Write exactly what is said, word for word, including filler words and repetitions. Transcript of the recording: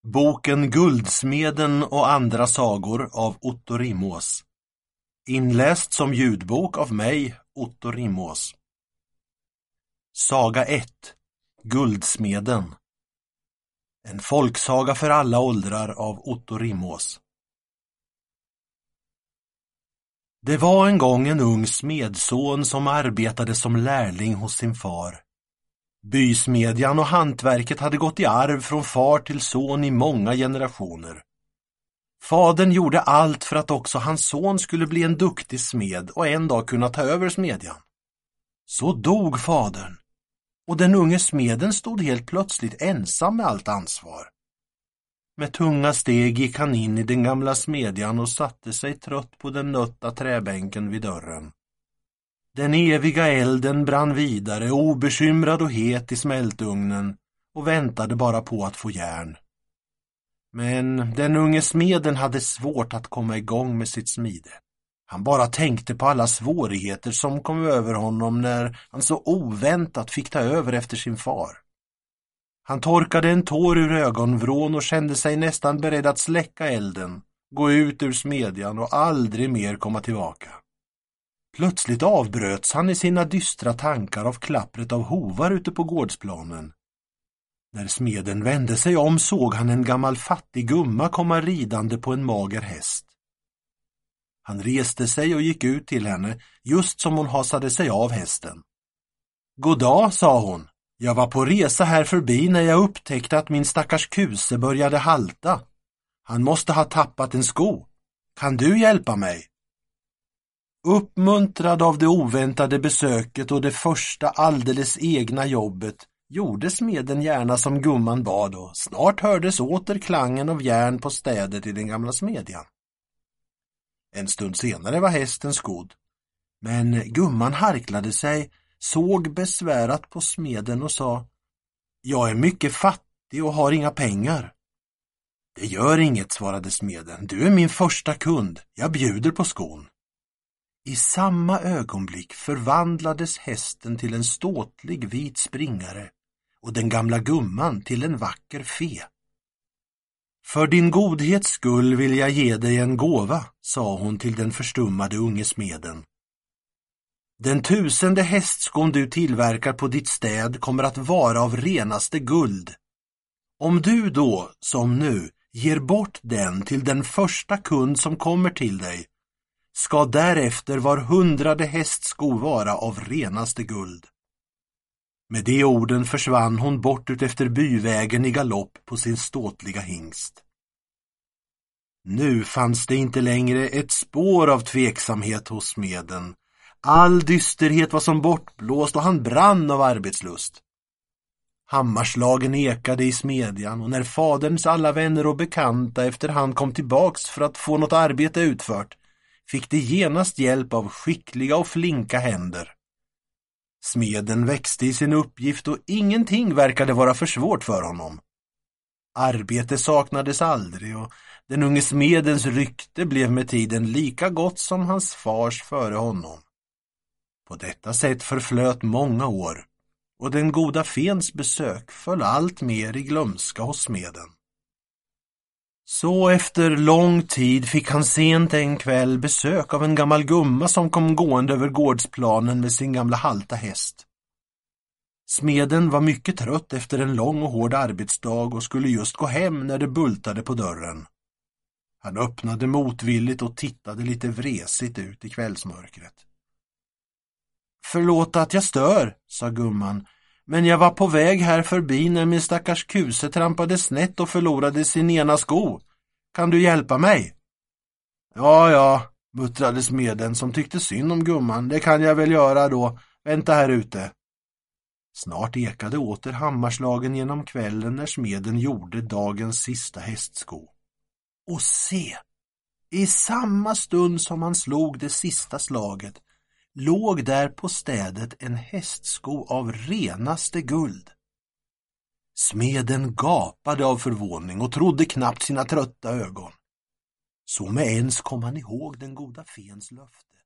Boken Guldsmeden och andra sagor av Otto Rimås. Inläst som ljudbok av mig, Otto Rimås. Saga ett. Guldsmeden. En folksaga för alla åldrar av Otto Rimås. Det var en gång en ung smedson som arbetade som lärling hos sin far. Bysmedjan och hantverket hade gått i arv från far till son i många generationer. Fadern gjorde allt för att också hans son skulle bli en duktig smed och en dag kunna ta över smedjan. Så dog fadern, och den unge smeden stod helt plötsligt ensam med allt ansvar. Med tunga steg gick han in i den gamla smedjan och satte sig trött på den nötta träbänken vid dörren. Den eviga elden brann vidare, obekymrad och het i smältugnen, och väntade bara på att få järn. Men den unge smeden hade svårt att komma igång med sitt smide. Han bara tänkte på alla svårigheter som kom över honom när han så oväntat fick ta över efter sin far. Han torkade en tår ur ögonvrån och kände sig nästan beredd att släcka elden, gå ut ur smedjan och aldrig mer komma tillbaka. Plötsligt avbröts han i sina dystra tankar av klappret av hovar ute på gårdsplanen. När smeden vände sig om såg han en gammal fattig gumma komma ridande på en mager häst. Han reste sig och gick ut till henne just som hon hasade sig av hästen. God dag, sa hon. Jag var på resa här förbi när jag upptäckte att min stackars kuse började halta. Han måste ha tappat en sko. Kan du hjälpa mig? Uppmuntrad av det oväntade besöket och det första alldeles egna jobbet gjorde smeden gärna som gumman bad, och snart hördes åter klangen av järn på städet i den gamla smedjan. En stund senare var hästen skodd, men gumman harklade sig, såg besvärat på smeden och sa: Jag är mycket fattig och har inga pengar. Det gör inget, svarade smeden. Du är min första kund. Jag bjuder på skon. I samma ögonblick förvandlades hästen till en ståtlig vit springare och den gamla gumman till en vacker fe. För din godhets skull vill jag ge dig en gåva, sa hon till den förstummade unge smeden. Den tusende hästskon du tillverkar på ditt städ kommer att vara av renaste guld. Om du då, som nu, ger bort den till den första kund som kommer till dig, ska därefter var hundrade hästsko vara av renaste guld. Med de orden försvann hon bort ut efter byvägen i galopp på sin ståtliga hingst. Nu fanns det inte längre ett spår av tveksamhet hos smeden. All dysterhet var som bortblåst och han brann av arbetslust. Hammarslagen ekade i smedjan, och när faderns alla vänner och bekanta efterhand kom tillbaks för att få något arbete utfört, fick de genast hjälp av skickliga och flinka händer. Smeden växte i sin uppgift och ingenting verkade vara för svårt för honom. Arbete saknades aldrig, och den unge smedens rykte blev med tiden lika gott som hans fars före honom. På detta sätt förflöt många år, och den goda fens besök föll allt mer i glömska hos smeden. Så efter lång tid fick han sent en kväll besök av en gammal gumma som kom gående över gårdsplanen med sin gamla halta häst. Smeden var mycket trött efter en lång och hård arbetsdag och skulle just gå hem när det bultade på dörren. Han öppnade motvilligt och tittade lite vresigt ut i kvällsmörkret. Förlåt att jag stör, sa gumman, men jag var på väg här förbi när min stackars kuse trampade snett och förlorade sin ena sko. Kan du hjälpa mig? Ja, ja, muttrade smeden som tyckte synd om gumman. Det kan jag väl göra då. Vänta här ute. Snart ekade åter hammarslagen genom kvällen när smeden gjorde dagens sista hästsko. Och se, i samma stund som han slog det sista slaget låg där på städet en hästsko av renaste guld. Smeden gapade av förvåning och trodde knappt sina trötta ögon. Så med ens kom han ihåg den goda fens löfte.